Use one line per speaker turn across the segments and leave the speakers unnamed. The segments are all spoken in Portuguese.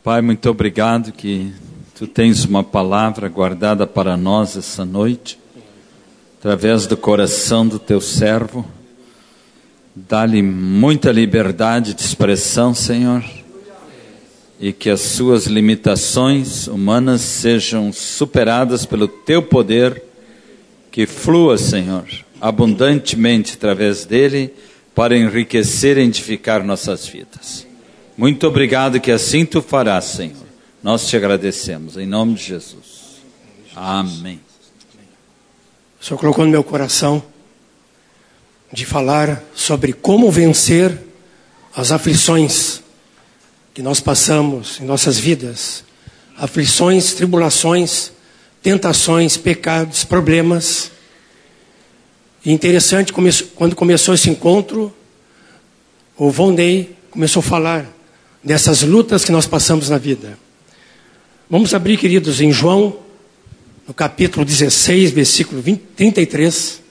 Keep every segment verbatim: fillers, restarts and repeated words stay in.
Pai, muito obrigado que Tu tens uma palavra guardada para nós essa noite, através do coração do Teu servo. Dá-lhe muita liberdade de expressão, Senhor, e que as suas limitações humanas sejam superadas pelo Teu poder, que flua, Senhor, abundantemente através dele, para enriquecer e edificar nossas vidas. Muito obrigado que assim Tu farás, Senhor. Nós te agradecemos, em nome de Jesus. Amém.
O Senhor colocou no meu coração de falar sobre como vencer as aflições que nós passamos em nossas vidas. Aflições, tribulações, tentações, pecados, problemas. E interessante, quando começou esse encontro, o Vondei começou a falar dessas lutas que nós passamos na vida. Vamos abrir, queridos, em João, no capítulo dezesseis, versículo vinte, trinta e três.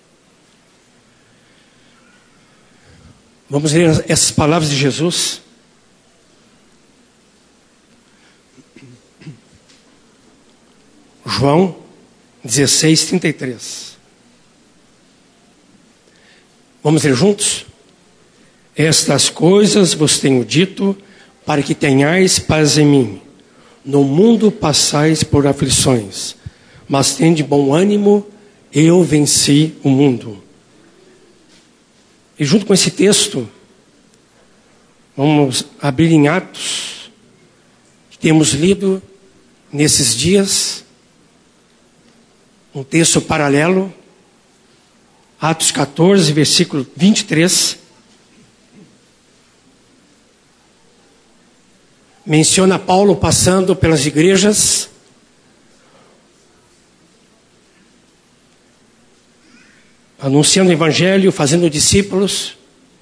Vamos ler essas palavras de Jesus. João dezesseis, trinta e três. Vamos ler juntos? Estas coisas vos tenho dito, para que tenhais paz em mim. No mundo passais por aflições, mas tende bom ânimo, eu venci o mundo. E junto com esse texto, vamos abrir em Atos, que temos lido nesses dias, um texto paralelo, Atos catorze, versículo vinte e três. Menciona Paulo passando pelas igrejas, anunciando o evangelho, fazendo discípulos.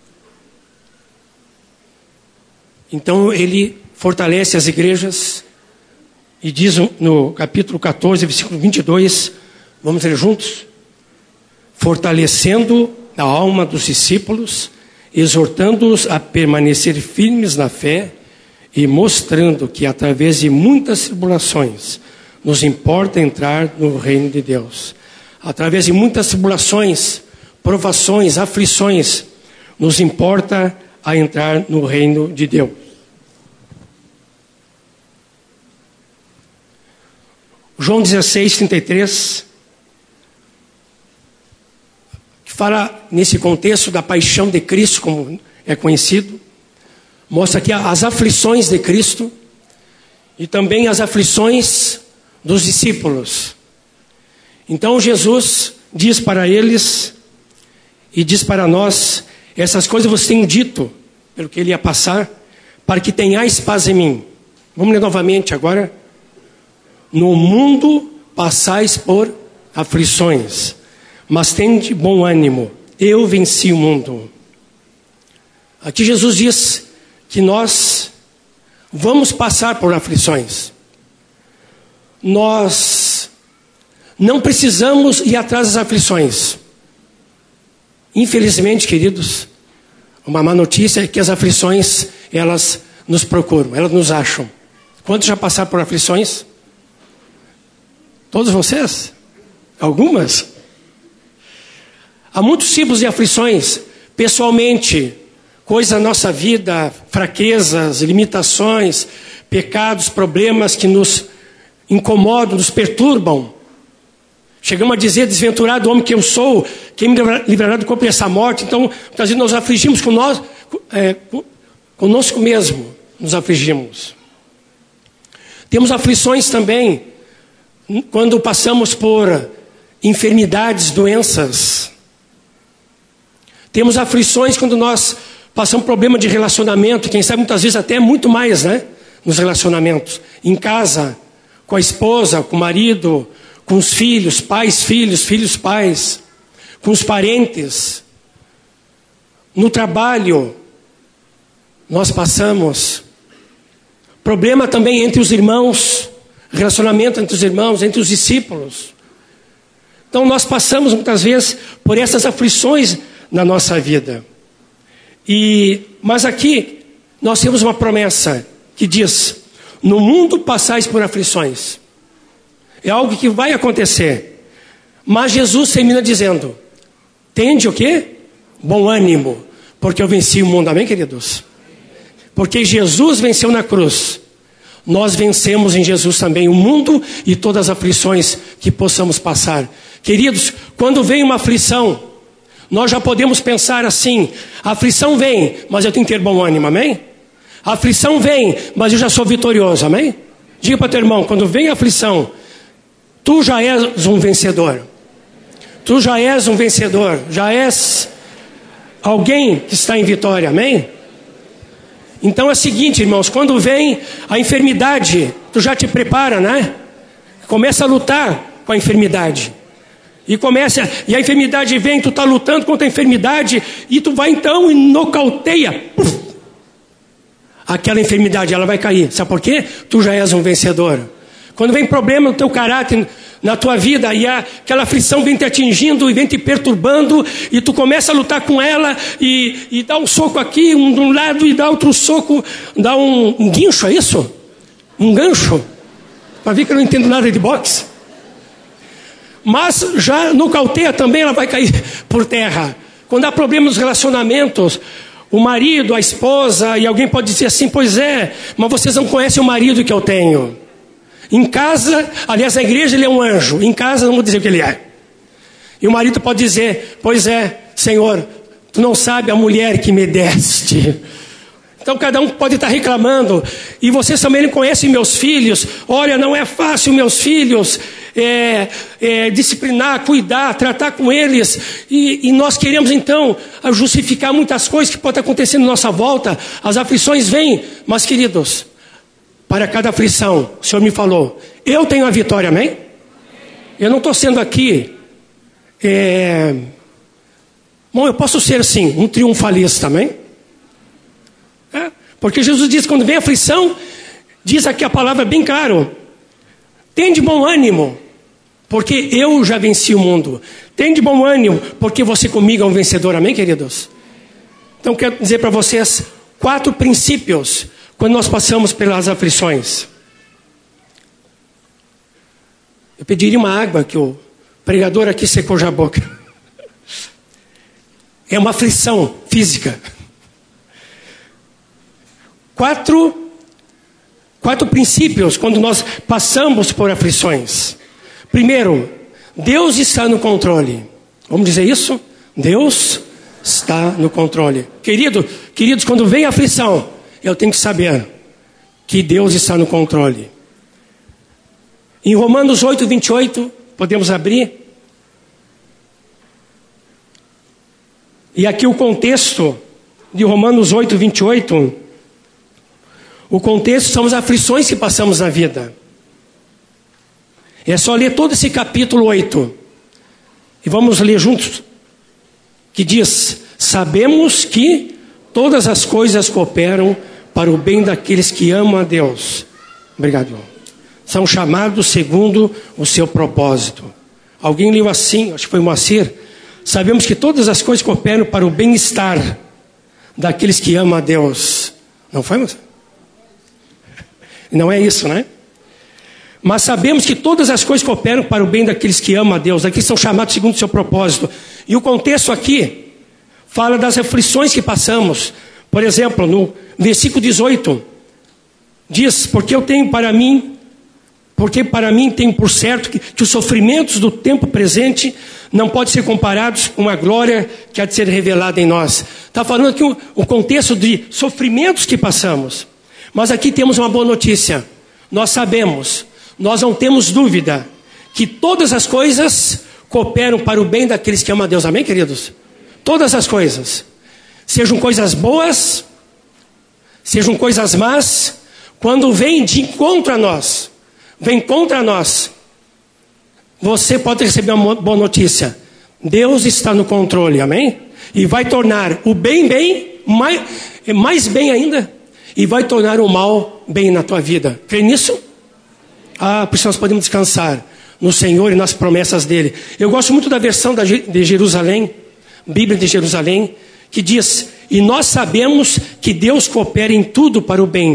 Então ele fortalece as igrejas e diz no capítulo catorze, versículo vinte e dois, vamos ler juntos? Fortalecendo a alma dos discípulos, exortando-os a permanecer firmes na fé e mostrando que através de muitas tribulações nos importa entrar no reino de Deus. Através de muitas tribulações, provações, aflições, nos importa a entrar no reino de Deus. João dezesseis, trinta e três, que fala nesse contexto da paixão de Cristo, como é conhecido, mostra aqui as aflições de Cristo e também as aflições dos discípulos. Então Jesus diz para eles e diz para nós: essas coisas vos tenho dito, pelo que ele ia passar, para que tenhais paz em mim. Vamos ler novamente agora. No mundo passais por aflições, mas tende bom ânimo, eu venci o mundo. Aqui Jesus diz que nós vamos passar por aflições. Nós não precisamos ir atrás das aflições. Infelizmente, queridos, uma má notícia é que as aflições, elas nos procuram, elas nos acham. Quantos já passaram por aflições? Todos vocês? Algumas? Há muitos tipos de aflições. Pessoalmente, coisas da nossa vida, fraquezas, limitações, pecados, problemas que nos incomodam, nos perturbam. Chegamos a dizer: desventurado homem que eu sou, quem me livrará do corpo dessa morte? Então, muitas vezes nós afligimos com nós, é, conosco mesmo, nos afligimos. Temos aflições também quando passamos por enfermidades, doenças. Temos aflições quando nós passamos problema de relacionamento, quem sabe muitas vezes até muito mais, né? Nos relacionamentos, em casa, com a esposa, com o marido, com os filhos, pais, filhos, filhos, pais, com os parentes, no trabalho, nós passamos. Problema também entre os irmãos, relacionamento entre os irmãos, entre os discípulos. Então nós passamos muitas vezes por essas aflições na nossa vida. E, mas aqui nós temos uma promessa que diz: no mundo passais por aflições. É algo que vai acontecer. Mas Jesus termina dizendo: tende o quê? Bom ânimo, porque eu venci o mundo. Amém, queridos? Porque Jesus venceu na cruz. Nós vencemos em Jesus também o mundo e todas as aflições que possamos passar. Queridos, quando vem uma aflição, nós já podemos pensar assim: a aflição vem, mas eu tenho que ter bom ânimo, amém? A aflição vem, mas eu já sou vitorioso, amém? Diga para teu irmão, quando vem a aflição, tu já és um vencedor. Tu já és um vencedor, já és alguém que está em vitória, amém? Então é o seguinte, irmãos, quando vem a enfermidade, tu já te prepara, né? Começa a lutar com a enfermidade. E começa, e a enfermidade vem, tu está lutando contra a enfermidade, e tu vai então e nocauteia. Puf, aquela enfermidade, ela vai cair. Sabe por quê? Tu já és um vencedor. Quando vem problema no teu caráter, na tua vida, e a, aquela aflição vem te atingindo e vem te perturbando, e tu começa a lutar com ela, e, e dá um soco aqui, um de um lado, e dá outro soco, dá um, um guincho, é isso? Um gancho? Para ver que eu não entendo nada de boxe. Mas já nocauteia também, ela vai cair por terra. Quando há problemas nos relacionamentos, o marido, a esposa, e alguém pode dizer assim: pois é, mas vocês não conhecem o marido que eu tenho. Em casa, aliás, na igreja ele é um anjo. Em casa, não vou dizer o que ele é. E o marido pode dizer: pois é, Senhor, tu não sabe a mulher que me deste. Então cada um pode estar reclamando. E vocês também não conhecem meus filhos. Olha, não é fácil meus filhos é, é, disciplinar, cuidar, tratar com eles. E, e nós queremos então justificar muitas coisas que podem acontecer na nossa volta. As aflições vêm, mas queridos, para cada aflição, o Senhor me falou: eu tenho a vitória, amém? Eu não estou sendo aqui é... Bom, eu posso ser sim um triunfalista, amém? É, porque Jesus diz, quando vem a aflição, diz aqui a palavra bem claro: tende bom ânimo, porque eu já venci o mundo. Tende bom ânimo, porque você comigo é um vencedor, amém, queridos? Então quero dizer para vocês quatro princípios quando nós passamos pelas aflições. Eu pediria uma água, que o pregador aqui secou já a boca. É uma aflição física. Quatro, quatro princípios quando nós passamos por aflições. Primeiro, Deus está no controle. Vamos dizer isso? Deus está no controle. Querido, queridos, quando vem a aflição, eu tenho que saber que Deus está no controle. Em Romanos oito, vinte e oito, podemos abrir. E aqui o contexto de Romanos oito, vinte e oito. O contexto são as aflições que passamos na vida. É só ler todo esse capítulo oito. E vamos ler juntos. Que diz: sabemos que todas as coisas cooperam para o bem daqueles que amam a Deus. Obrigado. São chamados segundo o seu propósito. Alguém leu assim, acho que foi o Moacir. Sabemos que todas as coisas cooperam para o bem-estar daqueles que amam a Deus. Não foi, Moacir? Não é isso, né? Mas sabemos que todas as coisas cooperam para o bem daqueles que amam a Deus, daqueles que são chamados segundo o seu propósito. E o contexto aqui fala das aflições que passamos. Por exemplo, no versículo dezoito, diz: porque eu tenho para mim, porque para mim tenho por certo que, que os sofrimentos do tempo presente não podem ser comparados com a glória que há de ser revelada em nós. Está falando aqui o, o contexto de sofrimentos que passamos. Mas aqui temos uma boa notícia. Nós sabemos, nós não temos dúvida, que todas as coisas cooperam para o bem daqueles que amam a Deus. Amém, queridos? Todas as coisas. Sejam coisas boas, sejam coisas más, quando vem de encontro a nós, vem contra nós, você pode receber uma boa notícia. Deus está no controle, amém? E vai tornar o bem, bem, mais, mais bem ainda. E vai tornar o mal bem na tua vida. Crê nisso? Ah, por isso nós podemos descansar no Senhor e nas promessas dele. Eu gosto muito da versão da, de Jerusalém, Bíblia de Jerusalém, que diz: e nós sabemos que Deus coopera em tudo para o bem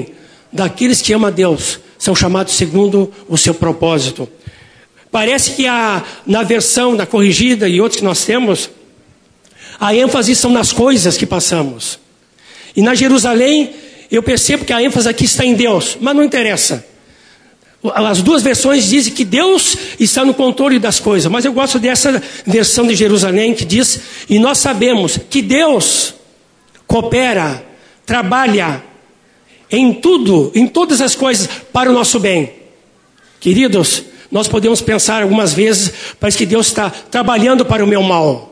daqueles que amam a Deus são chamados segundo o seu propósito. Parece que a, na versão, na corrigida e outros que nós temos, a ênfase são nas coisas que passamos. E na Jerusalém, eu percebo que a ênfase aqui está em Deus, mas não interessa. As duas versões dizem que Deus está no controle das coisas, mas eu gosto dessa versão de Jerusalém que diz: e nós sabemos que Deus coopera, trabalha em tudo, em todas as coisas para o nosso bem. Queridos, nós podemos pensar algumas vezes, parece que Deus está trabalhando para o meu mal.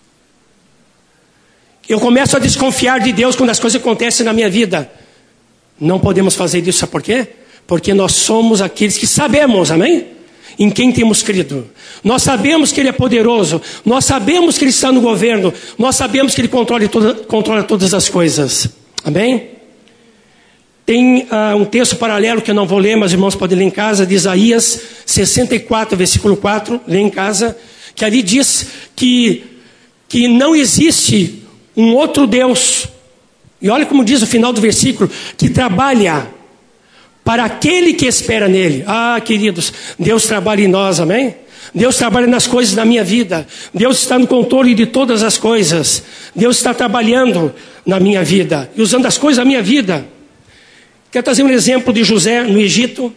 Eu começo a desconfiar de Deus quando as coisas acontecem na minha vida. Não podemos fazer isso, sabe por quê? Porque nós somos aqueles que sabemos, amém? Em quem temos crido. Nós sabemos que Ele é poderoso. Nós sabemos que Ele está no governo. Nós sabemos que Ele controla, toda, controla todas as coisas. Amém? Tem uh, um texto paralelo que eu não vou ler, mas os irmãos podem ler em casa, de Isaías sessenta e quatro, versículo quatro, lê em casa, que ali diz que, que não existe um outro Deus. E olha como diz o final do versículo, que trabalha para aquele que espera nele. Ah, queridos, Deus trabalha em nós, amém? Deus trabalha nas coisas da minha vida. Deus está no controle de todas as coisas. Deus está trabalhando na minha vida e usando as coisas da minha vida. Quero trazer um exemplo de José no Egito.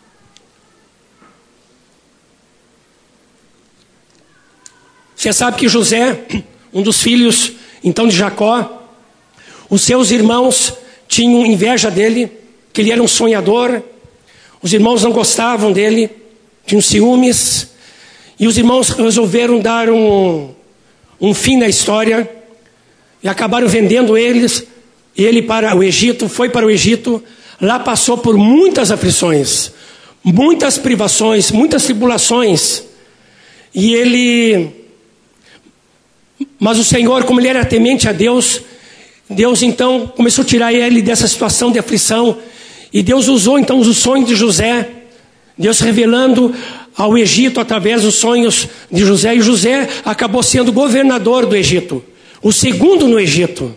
Você sabe que José, um dos filhos então de Jacó, os seus irmãos tinham inveja dele, que ele era um sonhador. Os irmãos não gostavam dele, tinham ciúmes, e os irmãos resolveram dar um, um fim na história, e acabaram vendendo eles, ele para o Egito, foi para o Egito. Lá passou por muitas aflições, muitas privações, muitas tribulações, e ele, mas o Senhor, como ele era temente a Deus, Deus então começou a tirar ele dessa situação de aflição, e Deus usou então os sonhos de José, Deus revelando ao Egito através dos sonhos de José, e José acabou sendo governador do Egito, o segundo no Egito.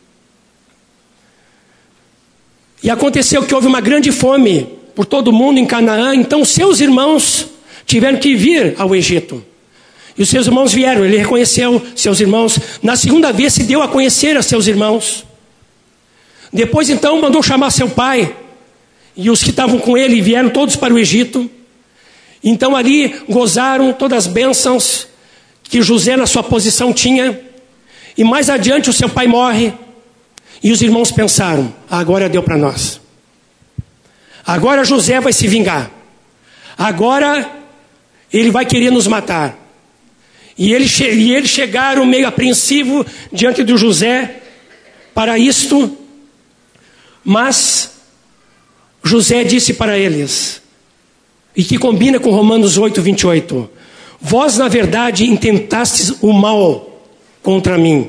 E aconteceu que houve uma grande fome por todo o mundo em Canaã, então seus irmãos tiveram que vir ao Egito. E os seus irmãos vieram, ele reconheceu seus irmãos. Na segunda vez se deu a conhecer a seus irmãos. Depois então mandou chamar seu pai. E os que estavam com ele vieram todos para o Egito. Então ali gozaram todas as bênçãos que José na sua posição tinha. E mais adiante o seu pai morre. E os irmãos pensaram: agora deu para nós. Agora José vai se vingar. Agora ele vai querer nos matar. E eles, e eles chegaram meio apreensivo diante de José para isto. Mas José disse para eles, e que combina com Romanos oito, vinte e oito: vós na verdade intentastes o mal contra mim,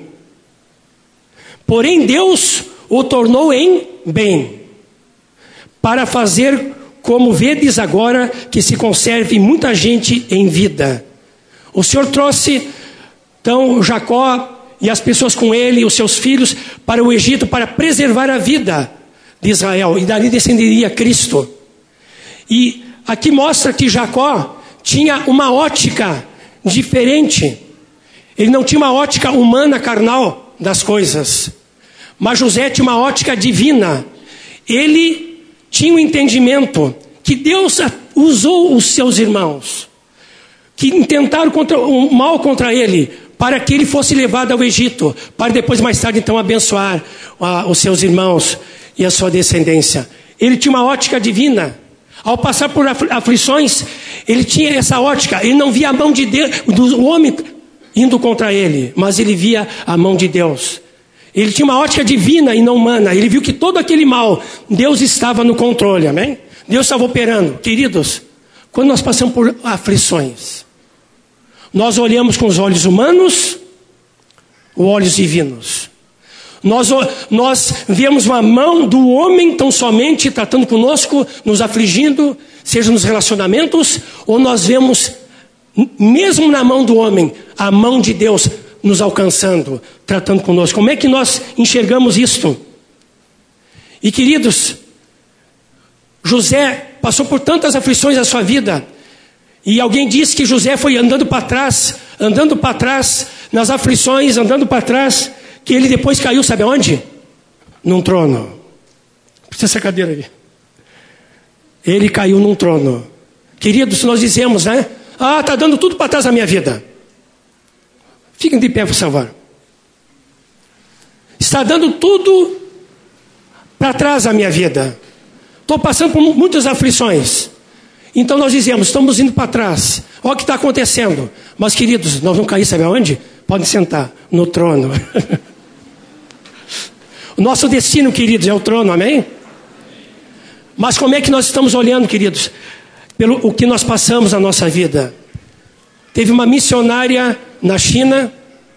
porém Deus o tornou em bem, para fazer como vedes agora, que se conserve muita gente em vida. O Senhor trouxe então Jacó e as pessoas com ele, os seus filhos, para o Egito, para preservar a vida de Israel, e dali descenderia Cristo. E aqui mostra que Jacó tinha uma ótica diferente. Ele não tinha uma ótica humana, carnal das coisas, mas José tinha uma ótica divina. Ele tinha um entendimento que Deus usou os seus irmãos, que intentaram contra, um mal contra ele, para que ele fosse levado ao Egito, para depois mais tarde então abençoar uh, os seus irmãos e a sua descendência. Ele tinha uma ótica divina. Ao passar por aflições, ele tinha essa ótica. Ele não via a mão de Deus, do homem indo contra ele, mas ele via a mão de Deus. Ele tinha uma ótica divina e não humana. Ele viu que todo aquele mal, Deus estava no controle, amém? Deus estava operando. Queridos, quando nós passamos por aflições, nós olhamos com os olhos humanos ou olhos divinos? Nós, nós vemos uma mão do homem tão somente tratando conosco, nos afligindo, seja nos relacionamentos, ou nós vemos, mesmo na mão do homem, a mão de Deus nos alcançando, tratando conosco? Como é que nós enxergamos isto? E queridos, José passou por tantas aflições na sua vida. E alguém disse que José foi andando para trás, andando para trás, nas aflições, andando para trás, que ele depois caiu, sabe aonde? Num trono. Precisa essa cadeira aí. Ele caiu num trono. Queridos, nós dizemos, né? Ah, está dando tudo para trás na minha vida. Fiquem de pé, por favor. Está dando tudo para trás na minha vida. Estou passando por muitas aflições. Então nós dizemos, estamos indo para trás. Olha o que está acontecendo. Mas, queridos, nós vamos cair, sabe aonde? Podem sentar, no trono. O nosso destino, queridos, é o trono, amém? Mas como é que nós estamos olhando, queridos? Pelo o que nós passamos na nossa vida. Teve uma missionária na China,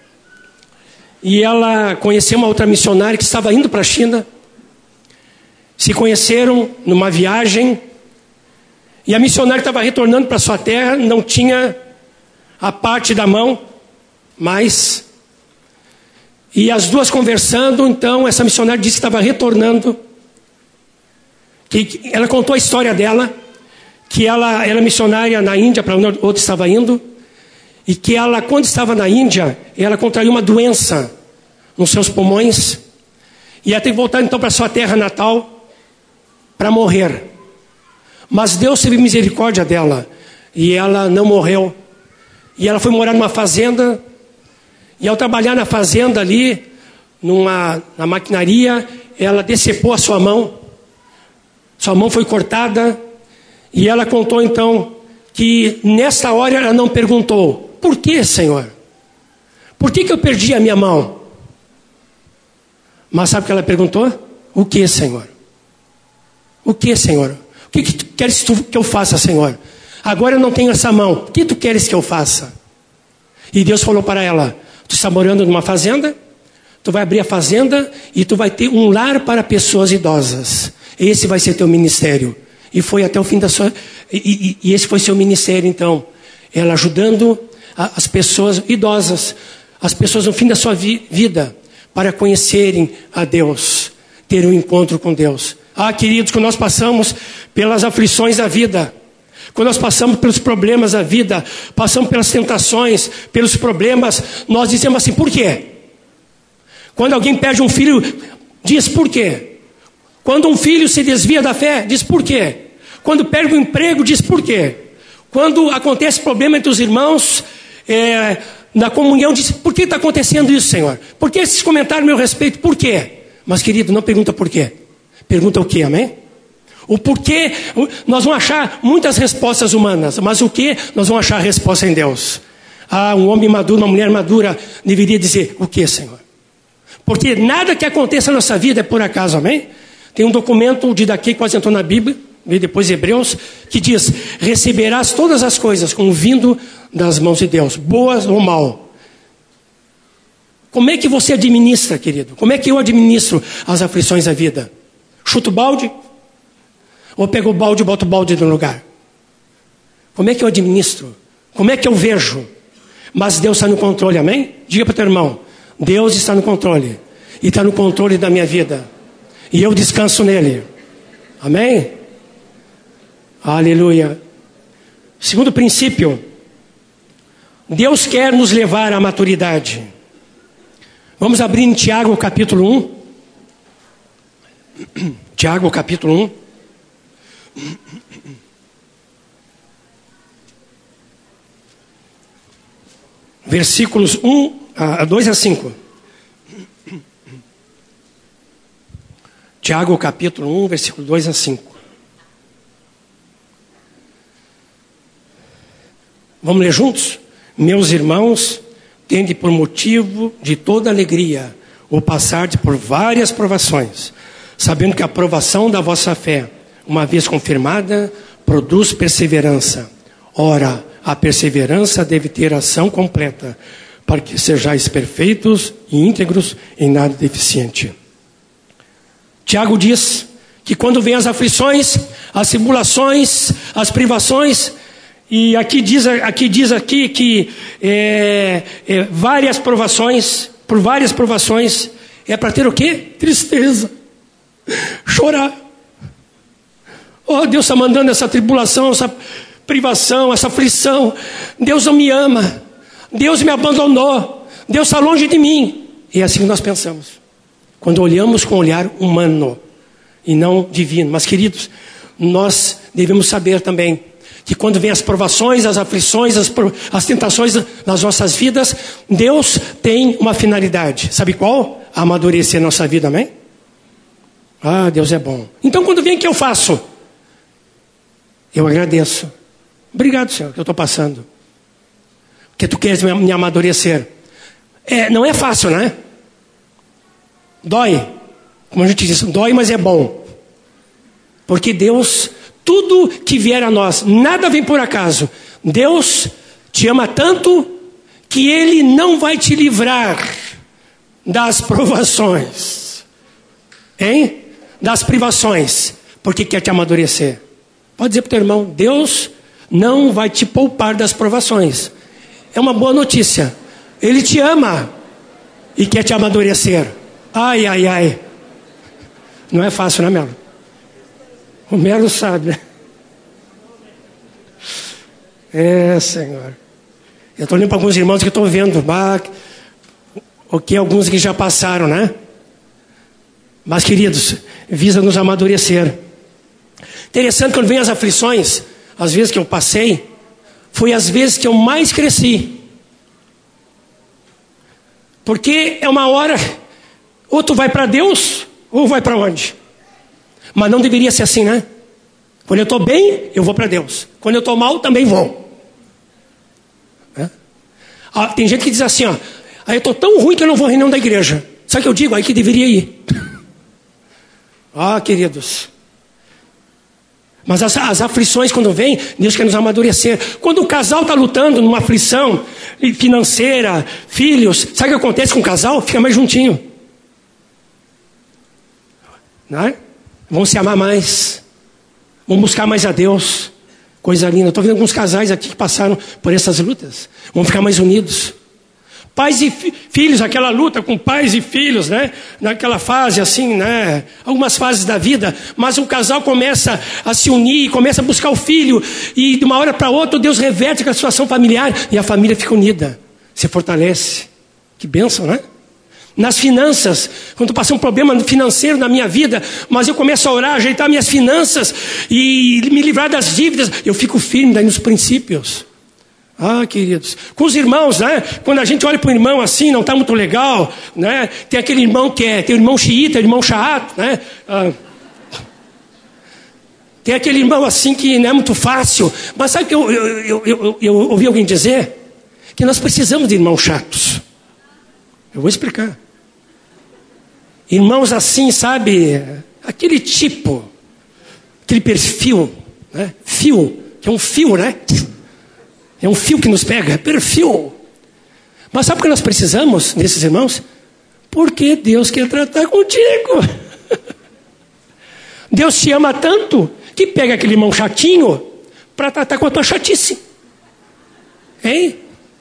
e ela conheceu uma outra missionária que estava indo para a China. Se conheceram numa viagem, e a missionária estava retornando para sua terra, não tinha a parte da mão, mas... E as duas conversando, então, essa missionária disse que estava retornando, que ela contou a história dela, que ela era missionária na Índia, para onde outra estava indo, e que ela, quando estava na Índia, ela contraiu uma doença nos seus pulmões, e ela teve que voltar então para sua terra natal, para morrer. Mas Deus teve misericórdia dela, e ela não morreu. E ela foi morar numa fazenda, e ao trabalhar na fazenda ali, numa, na maquinaria, ela decepou a sua mão. Sua mão foi cortada, e ela contou então que nessa hora ela não perguntou: por que, Senhor? Por que, que eu perdi a minha mão? Mas sabe o que ela perguntou? O que, Senhor? O que, Senhor? O que, que tu queres que eu faça, Senhor? Agora eu não tenho essa mão. O que tu queres que eu faça? E Deus falou para ela: tu está morando numa fazenda, tu vai abrir a fazenda e tu vai ter um lar para pessoas idosas. Esse vai ser teu ministério. E foi até o fim da sua... E, e, e esse foi seu ministério, então. Ela ajudando a, as pessoas idosas, as pessoas no fim da sua vi, vida, para conhecerem a Deus, ter um encontro com Deus. Ah, queridos, quando nós passamos pelas aflições da vida, quando nós passamos pelos problemas da vida, passamos pelas tentações, pelos problemas, nós dizemos assim: por quê? Quando alguém perde um filho, diz por quê? Quando um filho se desvia da fé, diz por quê? Quando perde o emprego, diz por quê? Quando acontece problema entre os irmãos, é, na comunhão, diz: por que está acontecendo isso, Senhor? Por que esses comentários a meu respeito? Por quê? Mas, querido, não pergunta por quê. Pergunta o quê, amém? O porquê, nós vamos achar muitas respostas humanas, mas o que nós vamos achar a resposta em Deus. Ah, um homem maduro, uma mulher madura deveria dizer: o que, Senhor? Porque nada que aconteça na nossa vida é por acaso, amém? Tem um documento de daqui que quase entrou na Bíblia, veio depois Hebreus, que diz: receberás todas as coisas como vindo das mãos de Deus, boas ou mal. Como é que você administra, querido? Como é que eu administro as aflições da vida? Chuto o balde? Ou pego o balde e boto o balde no lugar? Como é que eu administro? Como é que eu vejo? Mas Deus está no controle, amém? Diga para o teu irmão: Deus está no controle. E está no controle da minha vida. E eu descanso nele. Amém? Aleluia. Segundo princípio, Deus quer nos levar à maturidade. Vamos abrir em Tiago capítulo um. Tiago capítulo um. Versículos um, a dois a cinco. Tiago capítulo um, versículo dois a cinco. Vamos ler juntos? Meus irmãos, tende por motivo de toda alegria o passar por várias provações, sabendo que a provação da vossa fé, uma vez confirmada, produz perseverança. Ora, a perseverança deve ter ação completa, para que sejais perfeitos e íntegros, em nada deficiente. Tiago diz que quando vem as aflições, as tribulações, as privações, e aqui diz aqui, diz aqui que é, é, várias provações, por várias provações, é para ter o quê? Tristeza, chorar. Oh, Deus está mandando essa tribulação, essa privação, essa aflição. Deus não me ama. Deus me abandonou. Deus está longe de mim. E é assim que nós pensamos. Quando olhamos com um olhar humano e não divino. Mas, queridos, nós devemos saber também que quando vem as provações, as aflições, as, as tentações nas nossas vidas, Deus tem uma finalidade. Sabe qual? Amadurecer nossa vida, amém? Ah, Deus é bom. Então, quando vem, o que eu faço? Eu agradeço. Obrigado, Senhor, que eu estou passando. Porque Tu queres me amadurecer. É, não é fácil, né? Dói. Como a gente diz, dói, mas é bom. Porque Deus, tudo que vier a nós, nada vem por acaso. Deus te ama tanto que Ele não vai te livrar das provações. Hein? Das privações. Porque quer te amadurecer. Pode dizer para o teu irmão, Deus não vai te poupar das provações. É uma boa notícia. Ele te ama e quer te amadurecer. Ai, ai, ai. Não é fácil, né, Melo? O Melo sabe. É, Senhor. Eu estou olhando para alguns irmãos que estou vendo. Ah, o que alguns que já passaram, né? Mas, queridos, visa nos amadurecer. Interessante, quando vem as aflições, as vezes que eu passei, foi as vezes que eu mais cresci. Porque é uma hora, ou tu vai para Deus, ou vai para onde? Mas não deveria ser assim, né? Quando eu estou bem, eu vou para Deus. Quando eu estou mal, também vou. É? Ah, tem gente que diz assim, ó, aí eu estou tão ruim que eu não vou à reunião da igreja. Sabe o que eu digo? Aí que deveria ir. Ah, queridos. Mas as, as aflições quando vêm, Deus quer nos amadurecer. Quando o casal está lutando numa aflição financeira, filhos, sabe o que acontece com o casal? Fica mais juntinho. Não é? Vão se amar mais. Vão buscar mais a Deus. Coisa linda. Estou vendo alguns casais aqui que passaram por essas lutas. Vão ficar mais unidos. Pais e fi- filhos, aquela luta com pais e filhos, né? Naquela fase assim, né? Algumas fases da vida, mas o casal começa a se unir, começa a buscar o filho, e de uma hora para outra Deus reverte com a situação familiar e a família fica unida, se fortalece. Que bênção, né? Nas finanças, quando passei um problema financeiro na minha vida, mas eu começo a orar, ajeitar minhas finanças e me livrar das dívidas, eu fico firme daí nos princípios. Ah, queridos, com os irmãos, né? Quando a gente olha para o irmão assim, não está muito legal, né? Tem aquele irmão que é, tem o irmão xiita, o irmão chato, né? Ah, tem aquele irmão assim que não é muito fácil. Mas sabe que eu, eu, eu, eu, eu ouvi alguém dizer? Que nós precisamos de irmãos chatos. Eu vou explicar. Irmãos assim, sabe? Aquele tipo, aquele perfil, né? Fio, que é um fio, né? É um fio que nos pega, é perfil. Mas sabe o que nós precisamos desses irmãos? Porque Deus quer tratar contigo. Deus te ama tanto que pega aquele irmão chatinho para tratar com a tua chatice. Hein?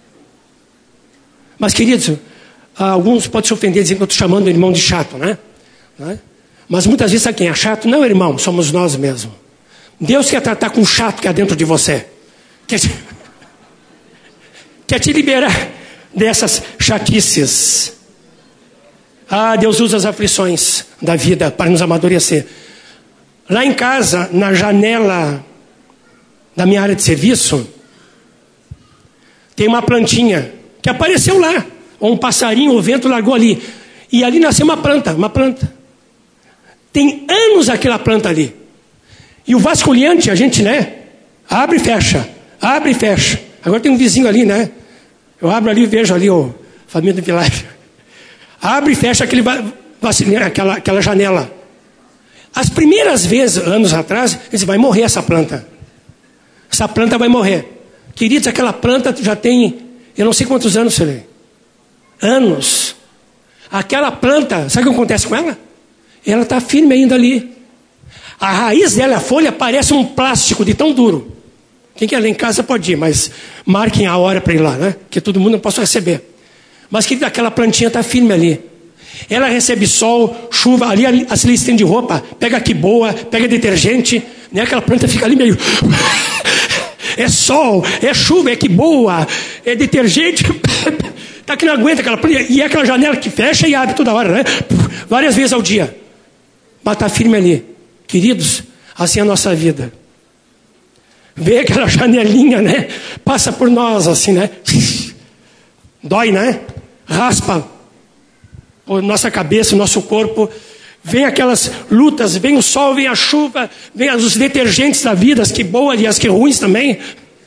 Mas, queridos, alguns podem se ofender dizendo que eu estou chamando o irmão de chato, né? Mas muitas vezes sabe quem é chato? Não, irmão, somos nós mesmos. Deus quer tratar com o chato que há dentro de você. Quer te... Quer te liberar dessas chatices. Ah, Deus usa as aflições da vida para nos amadurecer. Lá em casa, na janela da minha área de serviço, tem uma plantinha que apareceu lá. Ou um passarinho, o vento largou ali. E ali nasceu uma planta, uma planta. Tem anos aquela planta ali. E o vasculhante, a gente, né? Abre e fecha, abre e fecha. Agora tem um vizinho ali, né? Eu abro ali e vejo ali o família do Vilares. Abre e fecha aquele aquela, aquela janela. As primeiras vezes, anos atrás, eles vai morrer essa planta. Essa planta vai morrer. Queridos, aquela planta já tem, eu não sei quantos anos, Selei. Anos. Aquela planta, sabe o que acontece com ela? Ela está firme ainda ali. A raiz dela, a folha, parece um plástico de tão duro. Quem quer ler em casa pode ir, mas marquem a hora para ir lá, né? Que todo mundo não possa receber. Mas que aquela plantinha está firme ali. Ela recebe sol, chuva, ali a se estende roupa, pega que boa, pega detergente, né? Aquela planta fica ali meio... é sol, é chuva, é que boa, é detergente, tá que não aguenta aquela planta, e é aquela janela que fecha e abre toda hora, né? Várias vezes ao dia. Mas tá firme ali. Queridos, assim é a nossa vida. Vê aquela janelinha, né? Passa por nós assim, né? Dói, né? Raspa a nossa cabeça, o nosso corpo. Vem aquelas lutas, vem o sol, vem a chuva, vem os detergentes da vida, as que boas e as que ruins também.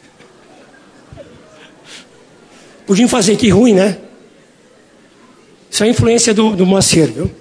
Podiam fazer que ruim, né? Isso é a influência do, do Moacir, viu?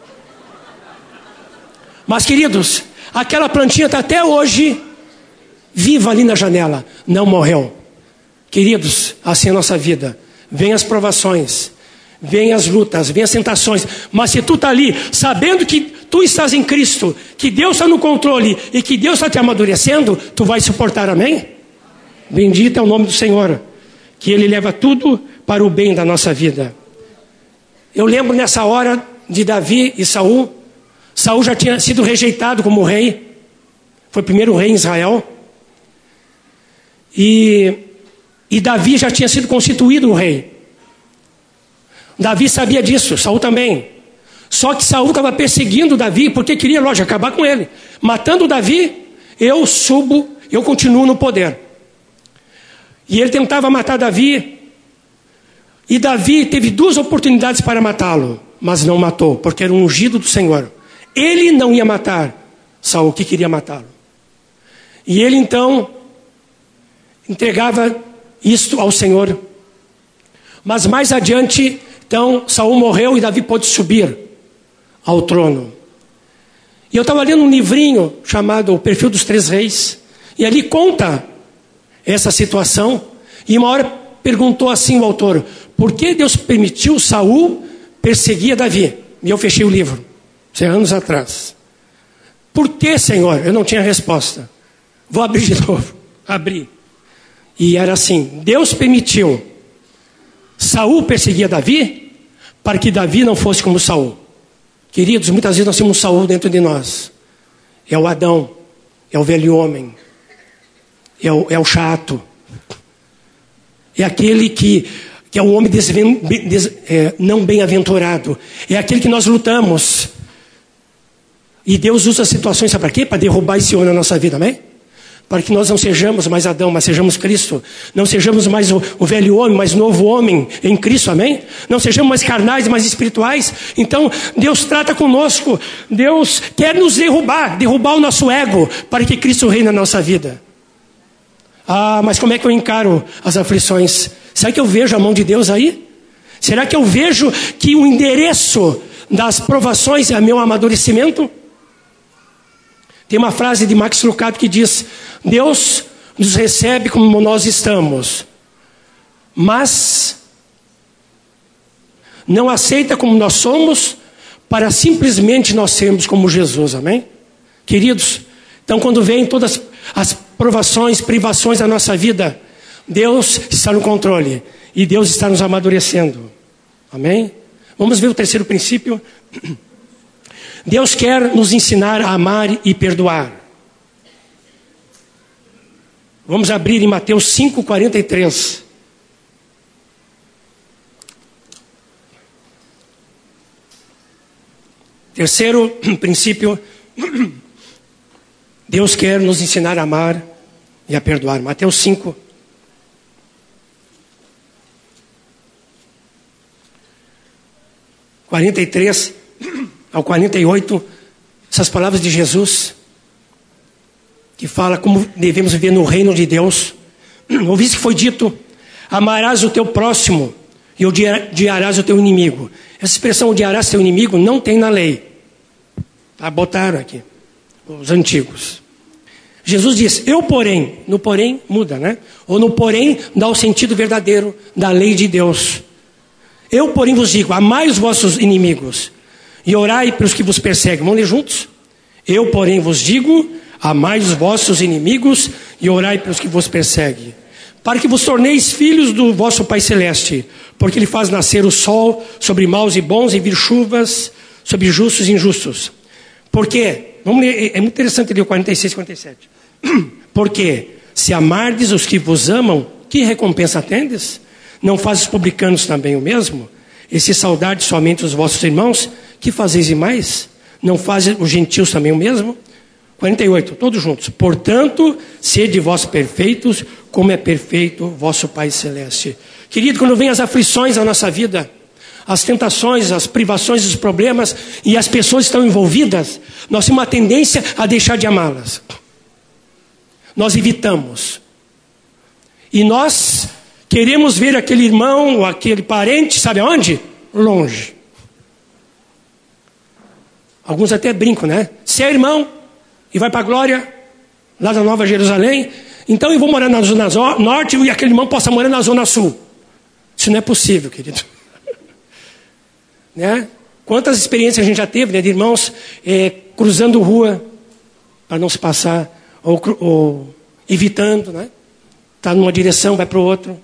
Mas, queridos, aquela plantinha está até hoje viva ali na janela, não morreu. Queridos, assim é a nossa vida. Vem as provações, vem as lutas, vem as tentações, mas se tu está ali, sabendo que tu estás em Cristo, que Deus está no controle e que Deus está te amadurecendo, tu vai suportar, amém? Bendito é o nome do Senhor, que Ele leva tudo para o bem da nossa vida. Eu lembro nessa hora de Davi e Saul. Saul já tinha sido rejeitado como rei, foi o primeiro rei em Israel, e, e Davi já tinha sido constituído o rei. Davi sabia disso, Saul também. Só que Saul estava perseguindo Davi porque queria, lógico, acabar com ele. Matando Davi, eu subo, eu continuo no poder. E ele tentava matar Davi, e Davi teve duas oportunidades para matá-lo, mas não matou, porque era um ungido do Senhor. Ele não ia matar Saul, que queria matá-lo. E ele então entregava isto ao Senhor. Mas mais adiante, então, Saul morreu e Davi pôde subir ao trono. E eu estava lendo um livrinho chamado O Perfil dos Três Reis, e ali conta essa situação. E uma hora perguntou assim o autor: por que Deus permitiu Saul perseguir Davi? E eu fechei o livro. Anos atrás. Por que, Senhor? Eu não tinha resposta. Vou abrir de novo. Abri. E era assim: Deus permitiu Saul perseguir Davi para que Davi não fosse como Saul. Queridos, muitas vezes nós temos um Saul dentro de nós. É o Adão, é o velho homem, é o, é o chato, é aquele que, que é o homem desven, des, é, não bem-aventurado, é aquele que nós lutamos. E Deus usa situações, sabe para quê? Para derrubar esse homem na nossa vida, amém? Para que nós não sejamos mais Adão, mas sejamos Cristo. Não sejamos mais o, o velho homem, mas novo homem em Cristo, amém? Não sejamos mais carnais, mais espirituais. Então, Deus trata conosco. Deus quer nos derrubar, derrubar o nosso ego, para que Cristo reine na nossa vida. Ah, mas como é que eu encaro as aflições? Será que eu vejo a mão de Deus aí? Será que eu vejo que o endereço das provações é meu amadurecimento? Tem uma frase de Max Lucado que diz: Deus nos recebe como nós estamos, mas não aceita como nós somos, para simplesmente nós sermos como Jesus, amém? Queridos, então quando vem todas as provações, privações da nossa vida, Deus está no controle e Deus está nos amadurecendo, amém? Vamos ver o terceiro princípio. Deus quer nos ensinar a amar e perdoar. Vamos abrir em Mateus cinco, quarenta e três. Terceiro princípio. Deus quer nos ensinar a amar e a perdoar. Mateus cinco. quarenta e três ao quarenta e oito, essas palavras de Jesus, que fala como devemos viver no reino de Deus. Ouviste que foi dito: amarás o teu próximo e odiarás o teu inimigo. Essa expressão odiarás o teu inimigo não tem na lei. Tá, botaram aqui, os antigos. Jesus diz: eu porém, no porém muda, né? Ou no porém dá o sentido verdadeiro da lei de Deus. Eu porém vos digo: amai os vossos inimigos e orai pelos que vos perseguem. Vamos ler juntos? Eu porém vos digo: amai os vossos inimigos e orai pelos que vos perseguem, para que vos torneis filhos do vosso Pai Celeste, porque Ele faz nascer o sol sobre maus e bons e vir chuvas sobre justos e injustos. Por quê? Vamos ler, é muito interessante ler o quarenta e seis e quarenta e sete. Porque se amardes os que vos amam, que recompensa tendes? Não fazes publicanos também o mesmo? E se saudardes somente os vossos irmãos, que fazeis e mais? Não fazem os gentios também o mesmo? quarenta e oito, todos juntos. Portanto, sede vós perfeitos, como é perfeito vosso Pai Celeste. Querido, quando vem as aflições na nossa vida, as tentações, as privações, os problemas, e as pessoas estão envolvidas, nós temos uma tendência a deixar de amá-las. Nós evitamos. E nós queremos ver aquele irmão ou aquele parente, sabe aonde? Longe. Alguns até brincam, né? Se é irmão e vai para a glória, lá da Nova Jerusalém, então eu vou morar na Zona Norte e aquele irmão possa morar na Zona Sul. Isso não é possível, querido. Né? Quantas experiências a gente já teve, né, de irmãos é, cruzando rua para não se passar, ou, ou evitando, né? Está numa direção, vai para o outro.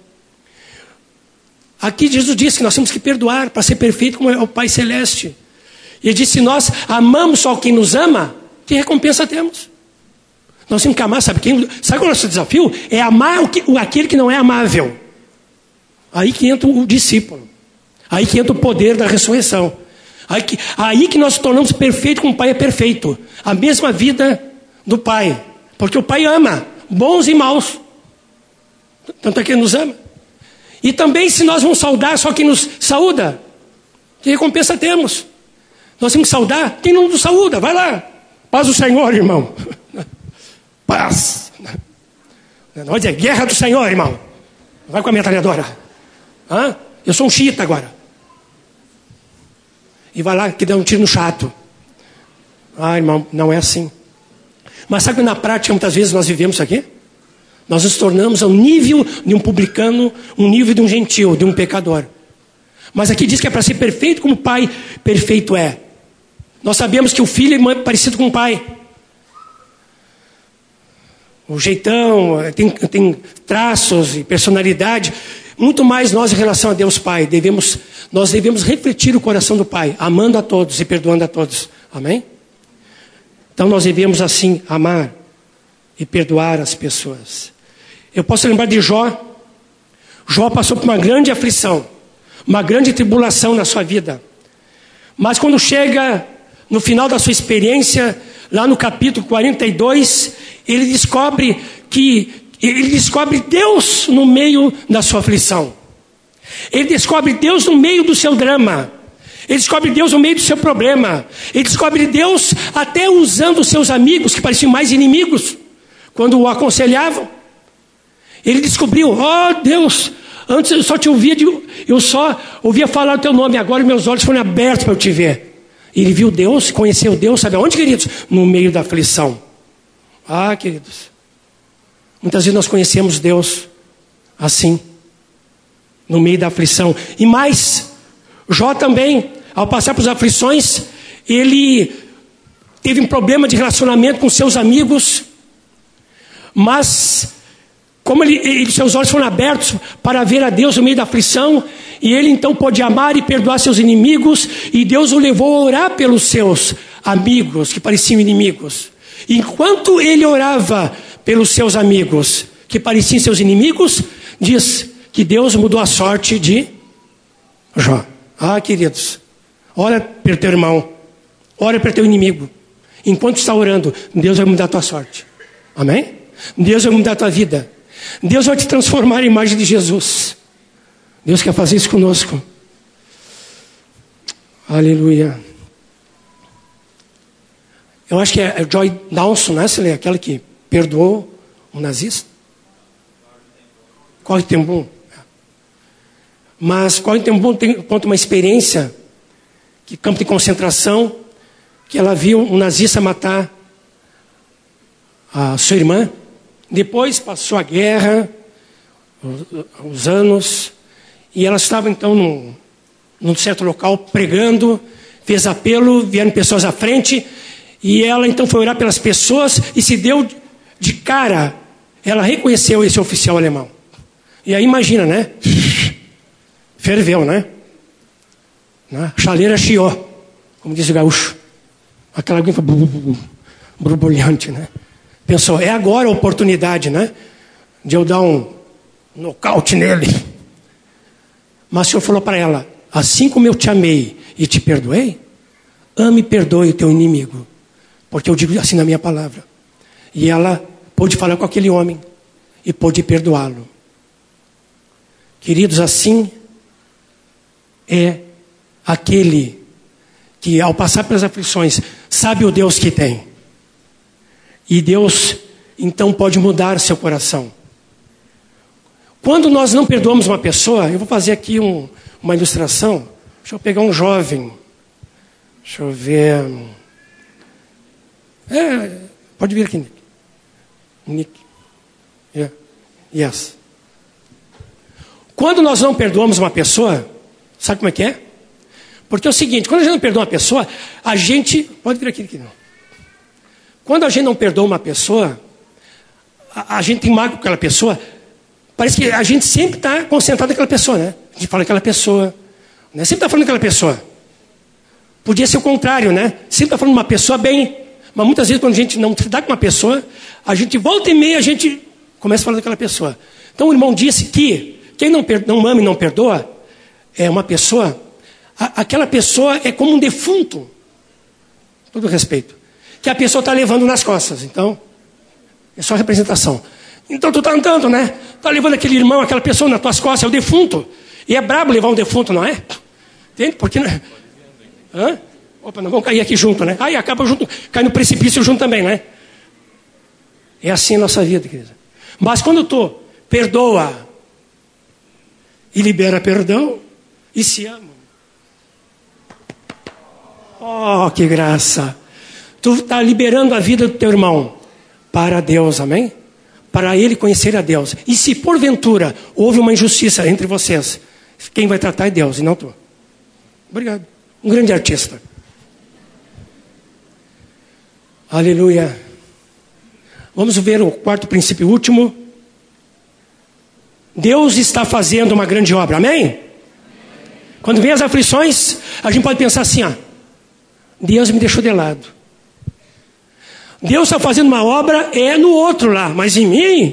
Aqui Jesus disse que nós temos que perdoar para ser perfeito como é o Pai Celeste. E Ele disse: se nós amamos só quem nos ama, que recompensa temos? Nós temos que amar, sabe quem? Sabe qual é o nosso desafio? É amar o que, o, aquele que não é amável. Aí que entra o discípulo. Aí que entra o poder da ressurreição. Aí que, aí que nós nos tornamos perfeitos como o Pai é perfeito. A mesma vida do Pai. Porque o Pai ama bons e maus. Tanto é que Ele nos ama. E também se nós vamos saudar só quem nos saúda, que recompensa temos? Nós temos que saudar quem não nos saúda. Vai lá. Paz do Senhor, irmão. Paz. Nós é guerra do Senhor, irmão. Vai com a metralhadora. Hã? Eu sou um xiita agora. E vai lá que dá um tiro no chato. Ah, irmão, não é assim. Mas sabe que na prática muitas vezes nós vivemos isso aqui? Nós nos tornamos ao nível de um publicano, um nível de um gentil, de um pecador. Mas aqui diz que é para ser perfeito como o Pai perfeito é. Nós sabemos que o filho é parecido com o pai. O jeitão, tem, tem traços e personalidade. Muito mais nós em relação a Deus Pai. Devemos, nós devemos refletir o coração do Pai, amando a todos e perdoando a todos. Amém? Então nós devemos assim amar e perdoar as pessoas. Eu posso lembrar de Jó. Jó passou por uma grande aflição, uma grande tribulação na sua vida. Mas quando chega no final da sua experiência, lá no capítulo quarenta e dois, ele descobre que ele descobre Deus no meio da sua aflição. Ele descobre Deus no meio do seu drama. Ele descobre Deus no meio do seu problema. Ele descobre Deus até usando os seus amigos, que pareciam mais inimigos, quando o aconselhavam. Ele descobriu: ó oh, Deus, antes eu só te ouvia, de, eu só ouvia falar o teu nome, agora meus olhos foram abertos para eu te ver. Ele viu Deus, conheceu Deus, sabe aonde, queridos? No meio da aflição. Ah, queridos, muitas vezes nós conhecemos Deus assim, no meio da aflição. E mais, Jó também, ao passar por aflições, ele teve um problema de relacionamento com seus amigos, mas como ele, ele, seus olhos foram abertos para ver a Deus no meio da aflição, e ele então pôde amar e perdoar seus inimigos, e Deus o levou a orar pelos seus amigos, que pareciam inimigos. Enquanto ele orava pelos seus amigos, que pareciam seus inimigos, diz que Deus mudou a sorte de Jó. Ah, queridos, ora pelo teu irmão, ora pelo teu inimigo. Enquanto está orando, Deus vai mudar a tua sorte. Amém? Deus vai mudar a tua vida. Deus vai te transformar à imagem de Jesus. Deus quer fazer isso conosco. Aleluia. Eu acho que é Joy Dawson, né? Você lê, aquela que perdoou um nazista. Corre tem bom. Mas Corre tem bom conta uma experiência, que campo de concentração, que ela viu um nazista matar a sua irmã. Depois passou a guerra, os, os anos, e ela estava então num, num certo local pregando, fez apelo, vieram pessoas à frente, e ela então foi orar pelas pessoas e se deu de cara, ela reconheceu esse oficial alemão. E aí imagina, né? Ferveu, né? A chaleira chiou, como diz o gaúcho. Aquela água borbulhante, né? Pensou, é agora a oportunidade, né? De eu dar um nocaute nele. Mas o Senhor falou para ela, assim como eu te amei e te perdoei, ame e perdoe o teu inimigo. Porque eu digo assim na minha palavra. E ela pôde falar com aquele homem e pôde perdoá-lo. Queridos, assim é aquele que ao passar pelas aflições sabe o Deus que tem. E Deus então pode mudar seu coração. Quando nós não perdoamos uma pessoa, eu vou fazer aqui um, uma ilustração. Deixa eu pegar um jovem. Deixa eu ver. É, pode vir aqui, Nick. Nick. Yeah. Yes. Quando nós não perdoamos uma pessoa, sabe como é que é? Porque é o seguinte, quando a gente não perdoa uma pessoa, a gente... Pode vir aqui, aqui não. Quando a gente não perdoa uma pessoa, a, a gente tem mágoa com aquela pessoa, parece que a gente sempre está concentrado naquela pessoa, né? A gente fala daquela pessoa, né? Sempre está falando daquela pessoa. Podia ser o contrário, né? Sempre está falando de uma pessoa bem, mas muitas vezes quando a gente não dá com uma pessoa, a gente volta e meia, a gente começa a falar daquela pessoa. Então o irmão disse que quem não, não ama e não perdoa é uma pessoa... Aquela pessoa é como um defunto, com todo respeito, que a pessoa está levando nas costas. Então, é só representação. Então tu está andando, né? Está levando aquele irmão, aquela pessoa nas tuas costas, é o defunto. E é brabo levar um defunto, não é? Entende? Porque não é? Hã? Opa, não vamos cair aqui junto, né? Aí acaba junto, cai no precipício junto também, né? É assim a nossa vida, querida. Mas quando tu perdoa e libera perdão e se ama, oh, que graça! Tu está liberando a vida do teu irmão para Deus, amém? Para ele conhecer a Deus. E se porventura houve uma injustiça entre vocês, quem vai tratar é Deus e não tu. Obrigado. Um grande artista. Aleluia. Vamos ver o quarto princípio último. Deus está fazendo uma grande obra, amém? Quando vem as aflições, a gente pode pensar assim, ó. Deus me deixou de lado. Deus está fazendo uma obra, é no outro lá, mas em mim,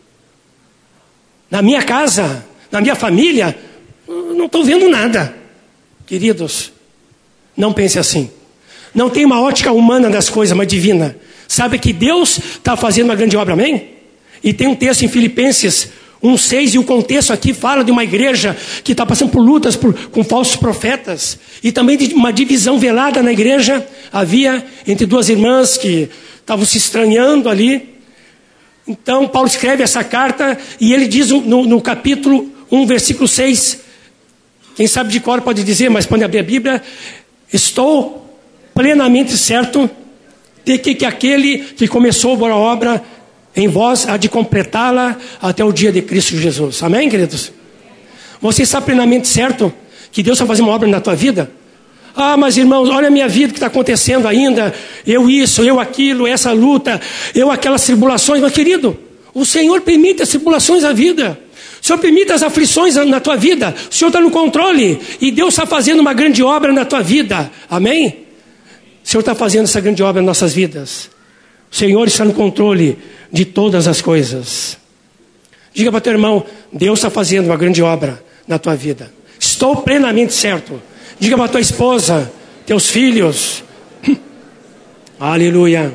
na minha casa, na minha família, não estou vendo nada. Queridos, não pense assim. Não tem uma ótica humana das coisas, mas divina. Sabe que Deus está fazendo uma grande obra, amém? E tem um texto em Filipenses um seis, e o contexto aqui fala de uma igreja que está passando por lutas por, com falsos profetas. E também de uma divisão velada na igreja. Havia entre duas irmãs que estavam se estranhando ali. Então Paulo escreve essa carta e ele diz no, no capítulo um, versículo seis. Quem sabe de cor pode dizer, mas pode abrir a Bíblia. Estou plenamente certo de que, que aquele que começou a boa obra em vós há de completá-la até o dia de Cristo Jesus. Amém, queridos? Você está plenamente certo que Deus vai fazer uma obra na tua vida? Ah, mas irmãos, olha a minha vida que está acontecendo ainda. Eu isso, eu aquilo, essa luta, eu aquelas tribulações. Mas querido, o Senhor permite as tribulações na vida. O Senhor permite as aflições na tua vida. O Senhor está no controle. E Deus está fazendo uma grande obra na tua vida. Amém? O Senhor está fazendo essa grande obra em nossas vidas. O Senhor está no controle de todas as coisas. Diga para teu irmão, Deus está fazendo uma grande obra na tua vida. Estou plenamente certo. Diga para tua esposa, teus filhos. Aleluia.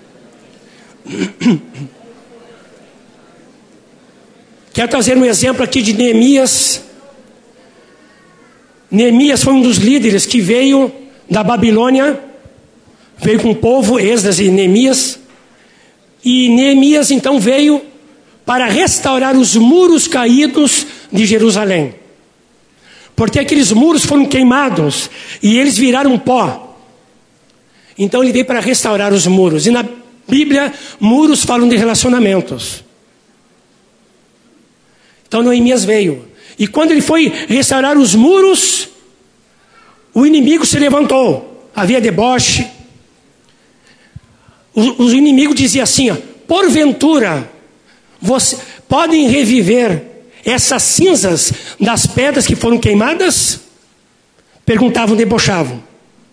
Quero trazer um exemplo aqui de Neemias. Neemias foi um dos líderes que veio da Babilônia. Veio com o povo, Esdras e Neemias. E Neemias então veio para restaurar os muros caídos de Jerusalém. Porque aqueles muros foram queimados e eles viraram pó. Então ele veio para restaurar os muros. E na Bíblia, muros falam de relacionamentos. Então Neemias veio. E quando ele foi restaurar os muros, o inimigo se levantou. Havia deboche. O, o inimigo dizia assim, ó, porventura, você, podem reviver essas cinzas das pedras que foram queimadas, perguntavam, debochavam.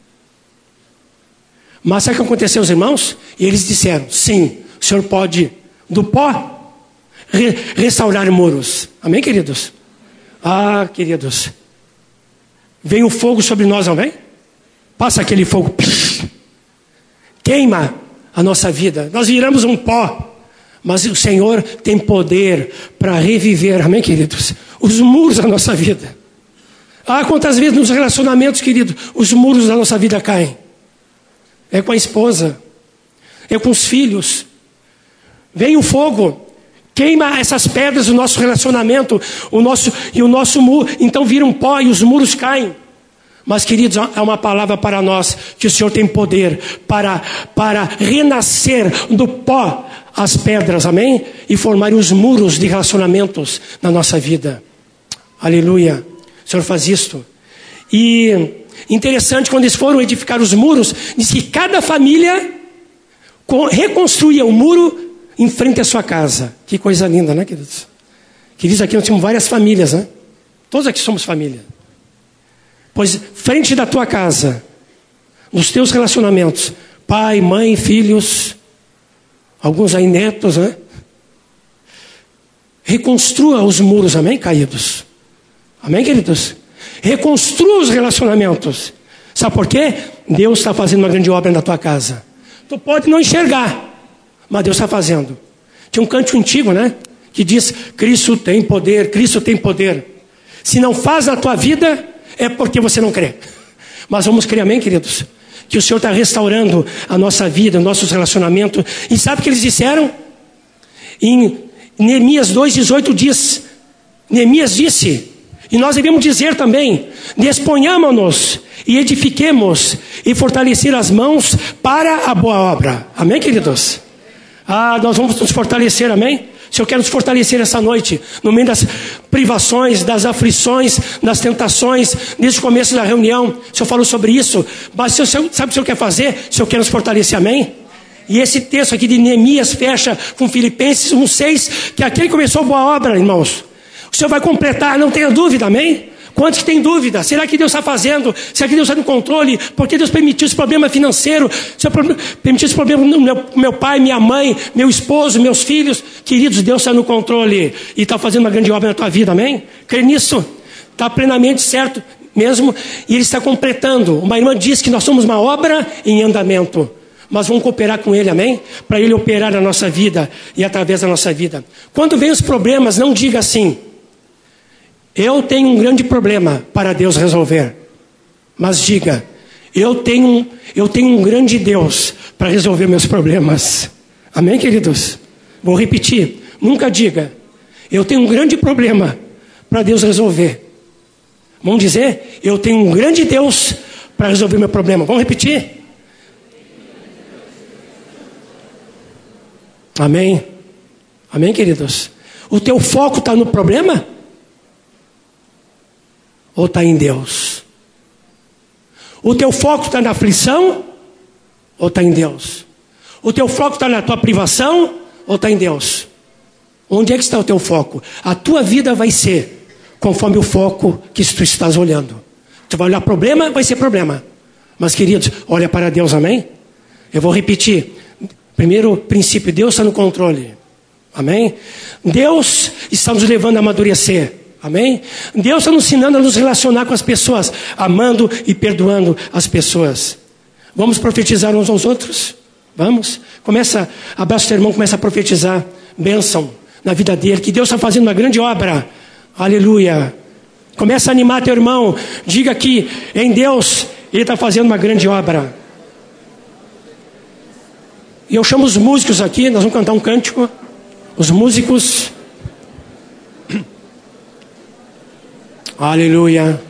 Mas sabe o que aconteceu, os irmãos? E eles disseram, sim, o Senhor pode, do pó, re- restaurar muros. Amém, queridos? Ah, queridos, vem o fogo sobre nós, não vem? Passa aquele fogo, queima a nossa vida. Nós viramos um pó, mas o Senhor tem poder para reviver, amém, queridos? Os muros da nossa vida. Ah, quantas vezes nos relacionamentos, queridos, os muros da nossa vida caem. É com a esposa, é com os filhos. Vem o fogo, queima essas pedras do nosso relacionamento, o nosso, e o nosso muro, então vira um pó e os muros caem. Mas, queridos, é uma palavra para nós, que o Senhor tem poder para, para renascer do pó as pedras, amém? E formar os muros de relacionamentos na nossa vida. Aleluia. O Senhor faz isto. E interessante, quando eles foram edificar os muros, diz que cada família reconstruía o muro em frente à sua casa. Que coisa linda, né, queridos? Queridos, aqui nós temos várias famílias, né? Todos aqui somos família. Pois frente da tua casa, nos teus relacionamentos, pai, mãe, filhos, alguns aí netos, né? Reconstrua os muros, amém, caídos? Amém, queridos? Reconstrua os relacionamentos. Sabe por quê? Deus está fazendo uma grande obra na tua casa. Tu pode não enxergar, mas Deus está fazendo. Tinha um cântico antigo, né? Que diz, Cristo tem poder, Cristo tem poder. Se não faz na tua vida, é porque você não crê. Mas vamos crer, amém, queridos? Que o Senhor está restaurando a nossa vida, nossos relacionamentos. E sabe o que eles disseram? Em Neemias dois, dezoito diz, Neemias disse, e nós devemos dizer também, disponhamos-nos e edifiquemos e fortalecer as mãos para a boa obra. Amém, queridos? Ah, nós vamos nos fortalecer, amém? Se eu quero nos fortalecer essa noite, no meio das privações, das aflições, das tentações, desde o começo da reunião, o Senhor falou sobre isso, mas se eu, sabe o que o Senhor quer fazer? Se o Senhor quer nos fortalecer, amém? E esse texto aqui de Neemias fecha com Filipenses um seis, que aquele começou boa obra, irmãos. O Senhor vai completar, não tenha dúvida, amém? Quantos que têm dúvida? Será que Deus está fazendo? Será que Deus está no controle? Por que Deus permitiu esse problema financeiro? Se permitiu esse problema no meu, meu pai, minha mãe, meu esposo, meus filhos? Queridos, Deus está no controle e está fazendo uma grande obra na tua vida, amém? Crê nisso? Está plenamente certo mesmo? E Ele está completando. Uma irmã disse que nós somos uma obra em andamento. Mas vamos cooperar com Ele, amém? Para Ele operar na nossa vida e através da nossa vida. Quando vem os problemas, não diga assim, eu tenho um grande problema para Deus resolver. Mas diga, eu tenho, eu tenho um grande Deus para resolver meus problemas. Amém, queridos? Vou repetir, nunca diga, eu tenho um grande problema para Deus resolver. Vamos dizer, eu tenho um grande Deus para resolver meu problema. Vamos repetir? Amém? Amém, queridos? O teu foco está no problema? Ou está em Deus? O teu foco está na aflição? Ou está em Deus? O teu foco está na tua privação? Ou está em Deus? Onde é que está o teu foco? A tua vida vai ser conforme o foco que tu estás olhando. Tu vai olhar problema, vai ser problema. Mas, queridos, olha para Deus, amém? Eu vou repetir. Primeiro princípio, Deus está no controle. Amém? Deus está nos levando a amadurecer. Amém? Deus está nos ensinando a nos relacionar com as pessoas, amando e perdoando as pessoas. Vamos profetizar uns aos outros? Vamos? Começa, abraça o teu irmão, começa a profetizar bênção na vida dele, que Deus está fazendo uma grande obra. Aleluia. Começa a animar teu irmão, diga que em Deus Ele está fazendo uma grande obra. E eu chamo os músicos aqui, nós vamos cantar um cântico. Os músicos. Aleluia.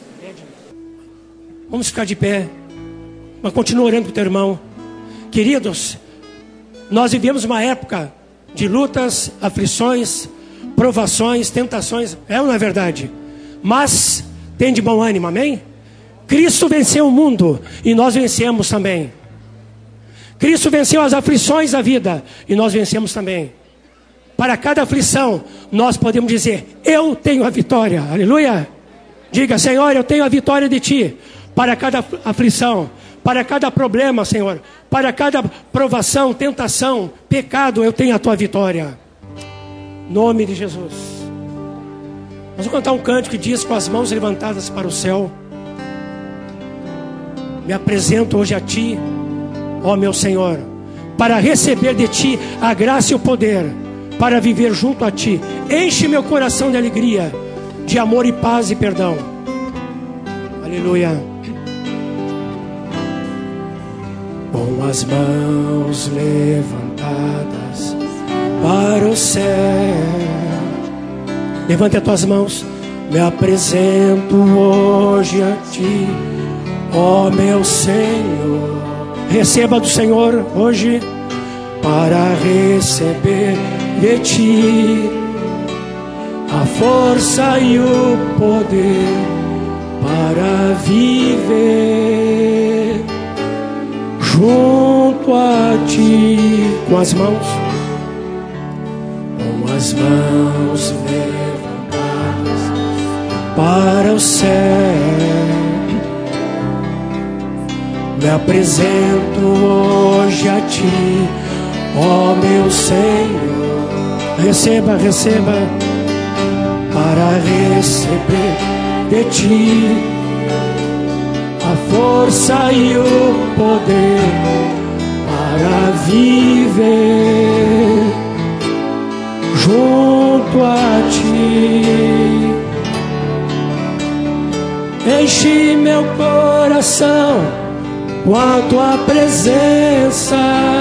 Vamos ficar de pé. Mas continua orando para o teu irmão. Queridos, nós vivemos uma época de lutas, aflições, provações, tentações. É ou não é verdade? Mas tem de bom ânimo, amém? Cristo venceu o mundo e nós vencemos também. Cristo venceu as aflições da vida e nós vencemos também. para cada aflição, nós podemos dizer: eu tenho a vitória. Aleluia. Diga: Senhor, eu tenho a vitória de Ti. Para cada aflição, para cada problema, Senhor, para cada provação, tentação, pecado, eu tenho a Tua vitória. Nome de Jesus. Nós vamos cantar um cântico que diz, com as mãos levantadas para o céu: me apresento hoje a Ti, ó meu Senhor, para receber de Ti a graça e o poder, para viver junto a Ti. Enche meu coração de alegria, de amor e paz e perdão. Aleluia. Com as mãos levantadas para o céu, levante as tuas mãos. Me apresento hoje a Ti, ó meu Senhor. Receba do Senhor hoje, para receber de Ti a força e o poder, para viver junto a Ti. Com as mãos, com as mãos levantadas para o céu, me apresento hoje a Ti, ó meu Senhor. Receba, receba, para receber de Ti a força e o poder, para viver junto a Ti. Enche meu coração com a Tua presença,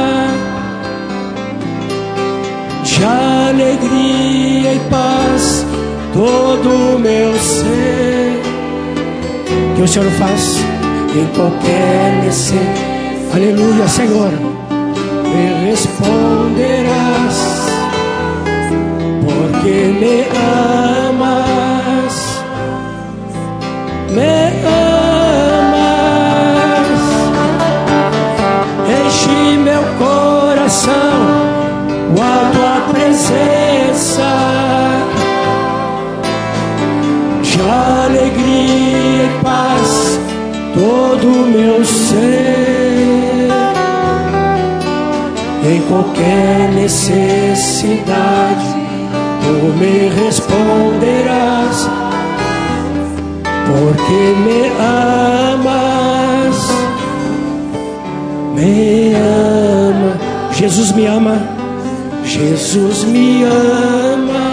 de alegria e paz todo o meu ser. Que o Senhor faz em qualquer necessidade. Aleluia, Senhor. Me responderás, porque me amas, me amas. Enche meu coração com a Tua presença, de alegria e paz todo o meu ser. Em qualquer necessidade Tu me responderás, porque me amas, me ama. Jesus me ama, Jesus me ama.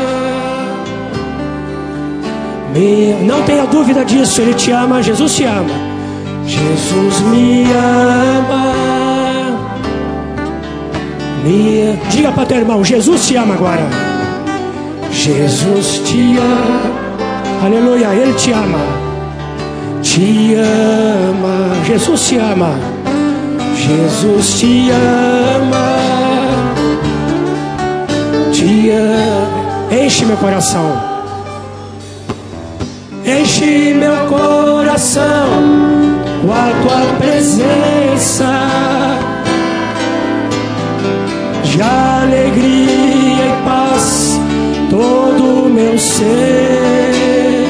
Me... Não tenha dúvida disso, Ele te ama, Jesus te ama. Jesus me ama. Me... Diga para teu irmão: Jesus te ama agora. Jesus te ama. Aleluia, Ele te ama. Te ama. Jesus te ama. Jesus te ama. Te ama. Enche meu coração. Enche meu coração com a Tua presença, de alegria e paz todo o meu ser.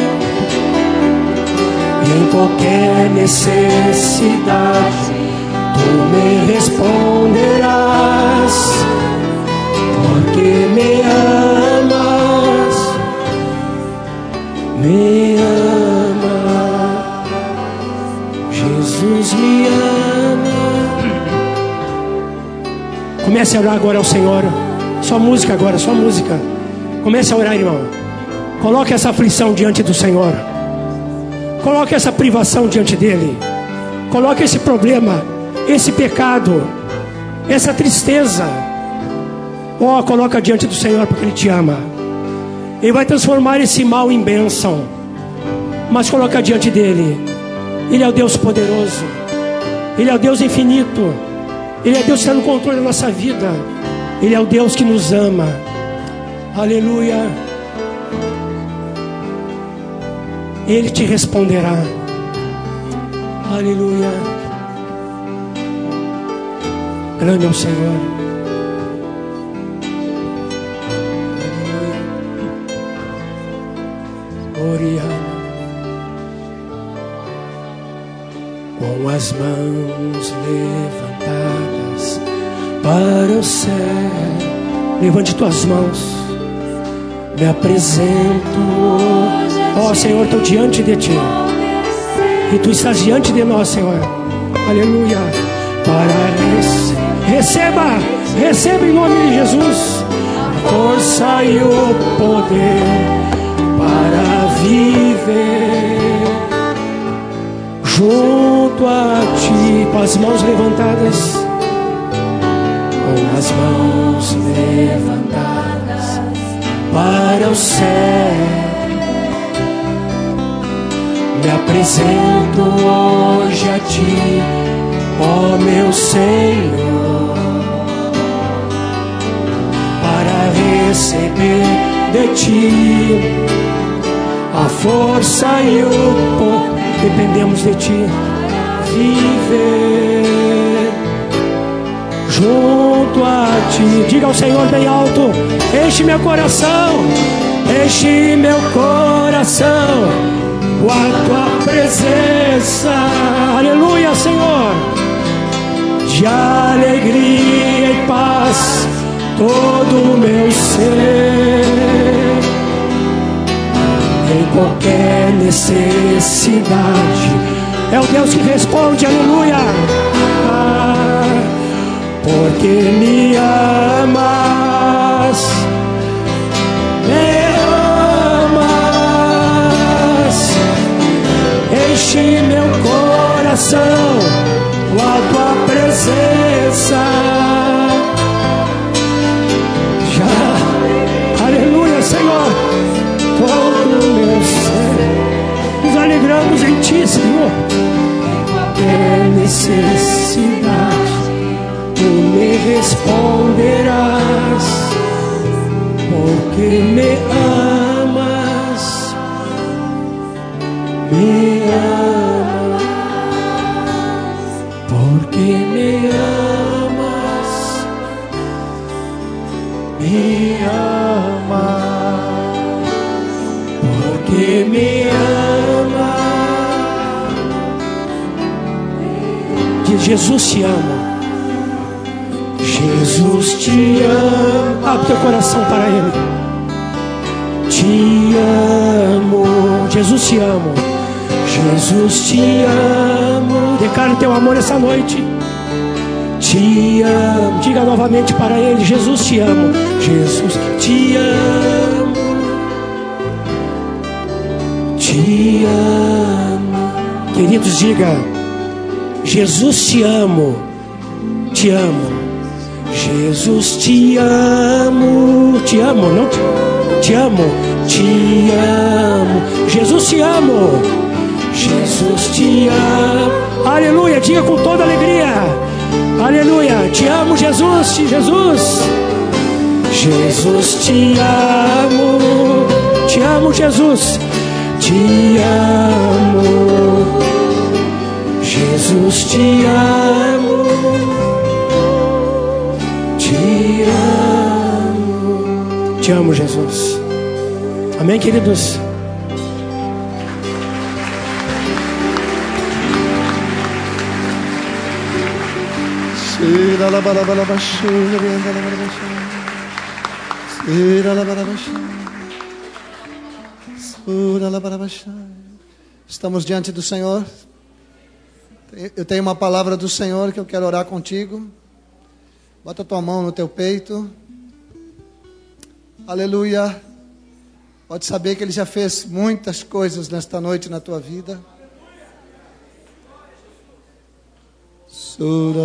E em qualquer necessidade Tu me responderás, porque me amas, me ama. Jesus me ama. Comece a orar agora ao Senhor. Só música agora, só música. Comece a orar, irmão. Coloque essa aflição diante do Senhor. Coloque essa privação diante dEle. Coloque esse problema, esse pecado, essa tristeza. Oh, coloca diante do Senhor, porque Ele te ama. Ele vai transformar esse mal em bênção. Mas coloca diante dEle. Ele é o Deus poderoso. Ele é o Deus infinito. Ele é Deus que está no controle da nossa vida. Ele é o Deus que nos ama. Aleluia. Ele te responderá. Aleluia. Grande é o Senhor. Com as mãos levantadas para o céu, levante tuas mãos. Me apresento, ó Senhor, estou diante de Ti, e Tu estás diante de nós, Senhor. Aleluia. Para rece- receba, receba em nome de Jesus a força e o poder para viver junto a Ti, com as mãos levantadas, com as mãos levantadas para o céu. Me apresento hoje a Ti, ó meu Senhor, para receber de Ti a força e o poder. Dependemos de Ti. Viver junto a Ti. Diga ao Senhor bem alto: enche meu coração, enche meu coração com a Tua presença. Aleluia, Senhor. De alegria e paz todo o meu ser. Em qualquer necessidade, é o Deus que responde, aleluia. Ah, porque me amas, me amas, enche meu coração com a Tua presença. Já, aleluia, Senhor. Todo meu ser, nos alegramos em Ti, Senhor. Qualquer necessidade, Tu me responderás, porque me amas, me amas, porque me amas, me amas. Que me ama. Diz: Jesus te ama. Jesus te ama. Abre teu coração para Ele. Te amo. Jesus te ama. Jesus te amo. Declare teu amor essa noite. Te amo. Diga novamente para Ele: Jesus te ama. Jesus te ama. Te amo. Queridos, diga: Jesus te amo. Te amo. Jesus te amo. Te amo, não te, te amo. Te amo. Jesus te amo. Jesus te amo. Aleluia. Diga com toda alegria: aleluia. Te amo, Jesus. Jesus. Jesus te amo. Te amo, Jesus. Te amo, Jesus te amo, te amo, te amo, Jesus. Amém, queridos?
Estamos diante do Senhor. Eu tenho uma palavra do Senhor que eu quero orar contigo. Bota a tua mão no teu peito. Aleluia. Pode saber que Ele já fez muitas coisas nesta noite na tua vida. O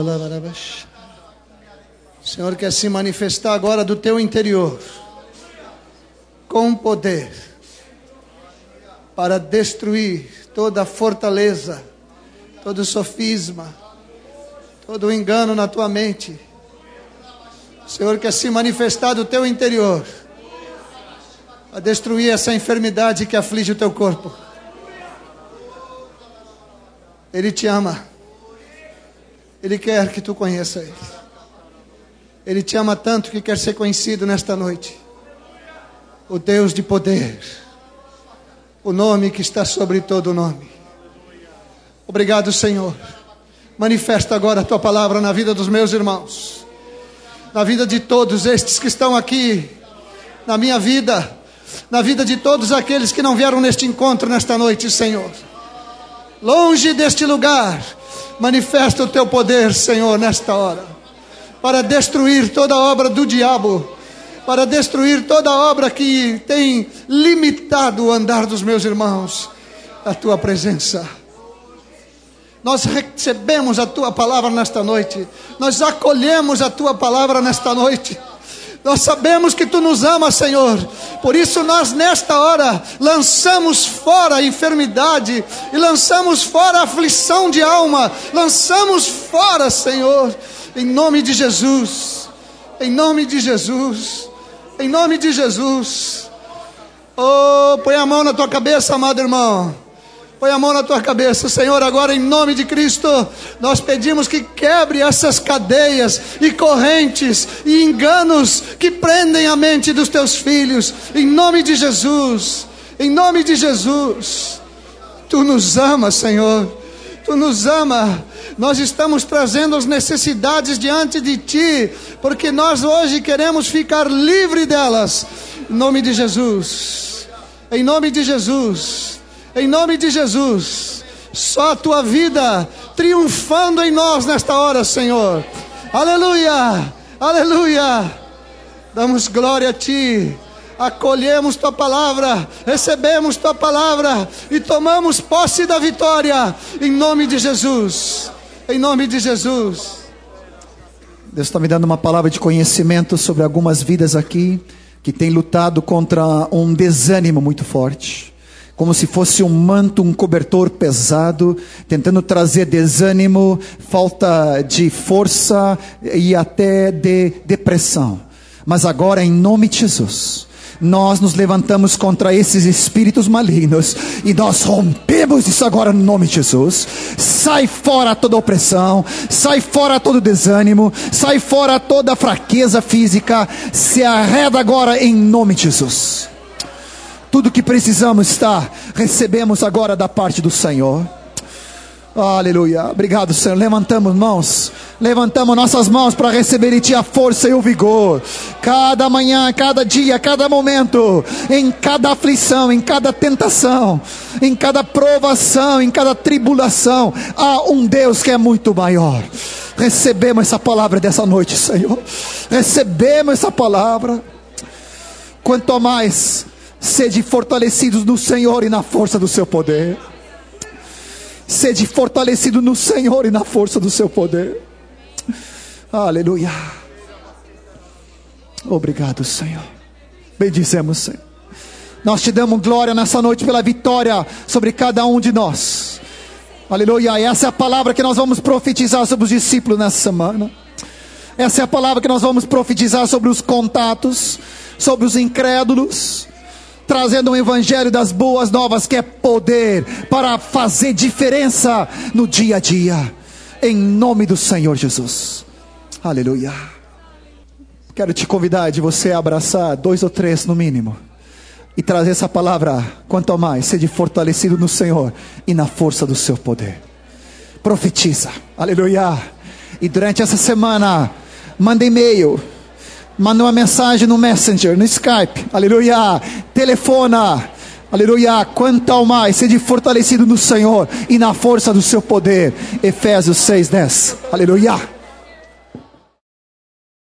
Senhor quer se manifestar agora do teu interior com poder para destruir toda fortaleza, todo sofisma, todo engano na tua mente. O Senhor quer se manifestar do teu interior a destruir essa enfermidade que aflige o teu corpo. Ele te ama. Ele quer que tu conheça Ele. Ele te ama tanto que quer ser conhecido nesta noite. O Deus de poder. O nome que está sobre todo nome. Obrigado, Senhor, Manifesta agora a tua palavra na vida dos meus irmãos, na vida de todos estes que estão aqui, na minha vida, na vida de todos aqueles que não vieram neste encontro nesta noite, Senhor. Longe deste lugar, manifesta o teu poder, Senhor, nesta hora, para destruir toda a obra do diabo, para destruir toda a obra que tem limitado o andar dos meus irmãos. A tua presença, nós recebemos a tua palavra nesta noite, nós acolhemos a tua palavra nesta noite. Nós sabemos que tu nos amas, Senhor, por isso nós nesta hora lançamos fora a enfermidade e lançamos fora a aflição de alma, lançamos fora, Senhor, em nome de Jesus, em nome de Jesus, em nome de Jesus. Oh, põe a mão na tua cabeça, amado irmão. Põe a mão na tua cabeça, Senhor, agora em nome de Cristo, nós pedimos que quebre essas cadeias e correntes e enganos que prendem a mente dos teus filhos, em nome de Jesus, em nome de Jesus. Tu nos amas, Senhor, Tu nos amas. Nós estamos trazendo as necessidades diante de Ti, porque nós hoje queremos ficar livre delas, em nome de Jesus, em nome de Jesus. Em nome de Jesus, só a tua vida triunfando em nós nesta hora, Senhor. Aleluia, aleluia. Damos glória a Ti, acolhemos Tua palavra, recebemos Tua palavra e tomamos posse da vitória, em nome de Jesus, em nome de Jesus.
Deus está me dando uma palavra de conhecimento sobre algumas vidas aqui que têm lutado contra um desânimo muito forte. Como se fosse um manto, um cobertor pesado, tentando trazer desânimo, falta de força e até de depressão. Mas agora, em nome de Jesus, nós nos levantamos contra esses espíritos malignos e nós rompemos isso agora no nome de Jesus. Sai fora toda opressão, sai fora todo desânimo, sai fora toda fraqueza física, se arreda agora em nome de Jesus. Tudo que precisamos está, recebemos agora da parte do Senhor. Aleluia, obrigado, Senhor. Levantamos mãos, levantamos nossas mãos para receber de Ti a força e o vigor. Cada manhã, cada dia, cada momento, em cada aflição, em cada tentação, em cada provação, em cada tribulação, há um Deus que é muito maior. Recebemos essa palavra dessa noite, Senhor. Recebemos essa palavra. Quanto mais sede fortalecidos no Senhor e na força do seu poder. Sede fortalecido no Senhor e na força do seu poder. Aleluia. Obrigado, Senhor. Bendizemos, Senhor. Nós te damos glória nessa noite pela vitória sobre cada um de nós. Aleluia. E essa é a palavra que nós vamos profetizar sobre os discípulos nessa semana. Essa é a palavra que nós vamos profetizar sobre os contatos, sobre os incrédulos, trazendo um evangelho das boas novas que é poder para fazer diferença no dia a dia, em nome do Senhor Jesus. Aleluia. Quero te convidar de você abraçar dois ou três no mínimo e trazer essa palavra. Quanto mais, seja fortalecido no Senhor e na força do seu poder. Profetiza, aleluia. E durante essa semana, manda e-mail, manda uma mensagem no Messenger, no Skype, aleluia, telefona, aleluia, quanto ao mais, seja fortalecido no Senhor e na força do seu poder. Efésios seis, dez, aleluia.